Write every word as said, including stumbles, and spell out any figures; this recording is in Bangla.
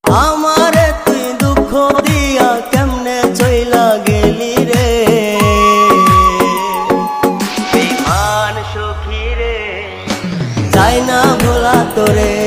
আমারে তুই দুঃখ দিয়া কেমনে চইলা গেলি রে বেঈমান সখী রে, চাই না ভোলা তোরে।